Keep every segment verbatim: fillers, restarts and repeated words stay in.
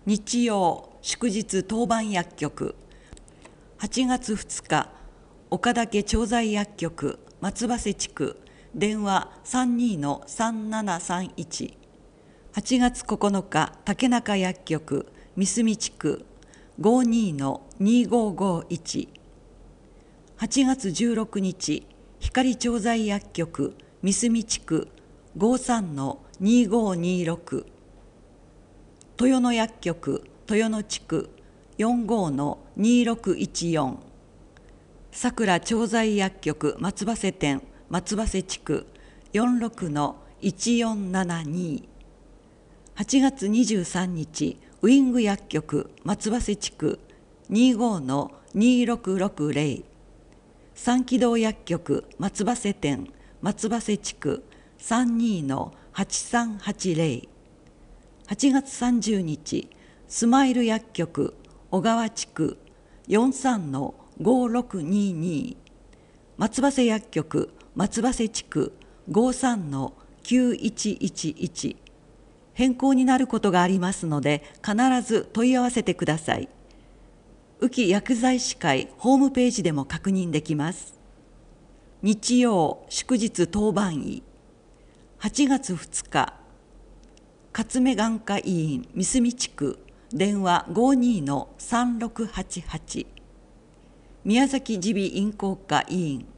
日曜祝日当番薬局。はちがつふつか岡岳調剤薬局松葉瀬地区電話 さんにーのさんななさんいち。はちがつここのか竹中薬局三住地区 ごにーのにーごーごーいち。はちがつじゅうろくにち光調剤薬局三住地区 ごーさんのにーごーにーろく。豊野薬局豊野地区 よんごーのにーろくいちよん。さくら調剤薬局松葉瀬店松葉瀬地区 よんろくのいちよんななに。はちがつにじゅうさんにちウイング薬局松葉瀬地区 にーごーのにーろくろくぜろ。三気道薬局松葉瀬店松葉瀬地区 さんにーのはちさんはちぜろ。はちがつさんじゅうにちスマイル薬局小川地区 よんさんのごーろくにーに。松葉瀬薬局松葉瀬地区 ごーさんのきゅういちいちいち。変更になることがありますので必ず問い合わせてください。宇城薬剤師会ホームページでも確認できます。日曜祝日当番医。はちがつふつか勝目眼科医院三住地区電話 ごーにーのさんろくはちはち。宮崎耳鼻咽喉科医院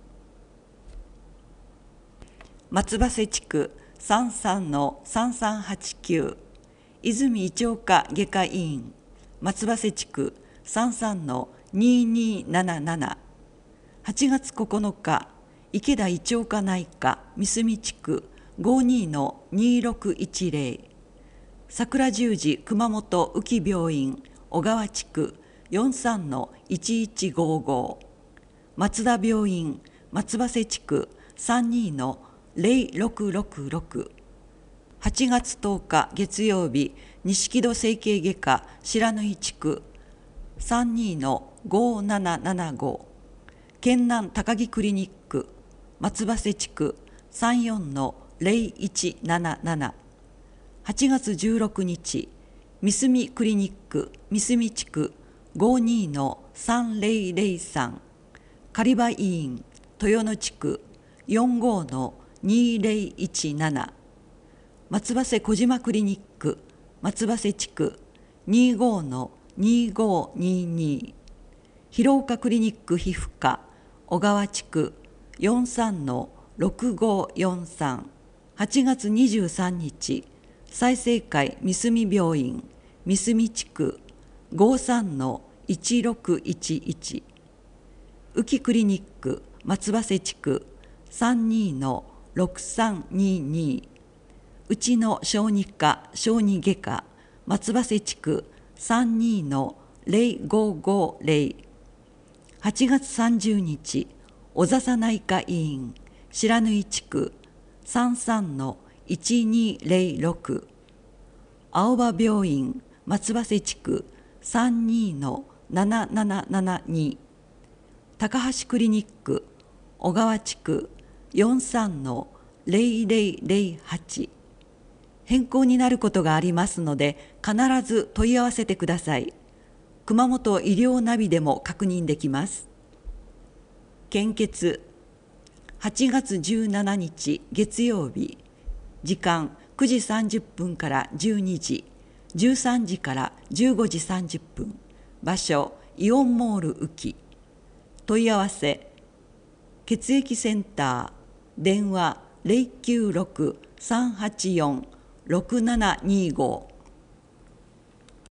松葉瀬地区 さんさんのさんさんはちきゅう。泉胃腸科外科医院松葉瀬地区 さんさんのにーにーなななな。はちがつここのか池田胃腸科内科三住地区 ごーにーのにーろくいちぜろ。桜十字熊本宇城病院小川地区 よんさんのいちいちごーごー。松田病院松葉瀬地区 さんにーのぜろろくろくろく。はちがつとおか月曜日錦戸整形外科白縫地区 さんにーのごーななななご。県南高木クリニック松葉瀬地区 さんよんのぜろいちなななな。はちがつじゅうろくにち三住クリニック三住地区 ごーにーのさんぜろぜろさん。狩場医院豊野地区 よんごーのにーぜろいちなな。松葉瀬小島クリニック松葉瀬地区 にーごーのにーごーにーに。広岡クリニック皮膚科小川地区 よんさんのろくごーよんさん。はちがつにじゅうさんにち済生会三住病院三住地区 ごーさんのいちろくいちいち。宇城クリニック松葉瀬地区 さんにーのろくさんにーに。内野小児科小児外科松葉瀬地区 さんにーのぜろごーごーぜろ。はちがつさんじゅうにち小笹内科医院白縫地区 さんさんのいちにーぜろろく。青葉病院松葉瀬地区 さんにーのななななななに。高橋クリニック小川地区 よんさんのぜろぜろぜろはち。変更になることがありますので必ず問い合わせてください。熊本医療ナビでも確認できます。献血はちがつじゅうしちにち月曜日。時間くじさんじゅっぷんからじゅうにじ、じゅうさんじからじゅうごじさんじゅっぷん。場所イオンモール宇城。問い合わせ血液センター電話 ぜろきゅうろくさんはちよんろくななにご。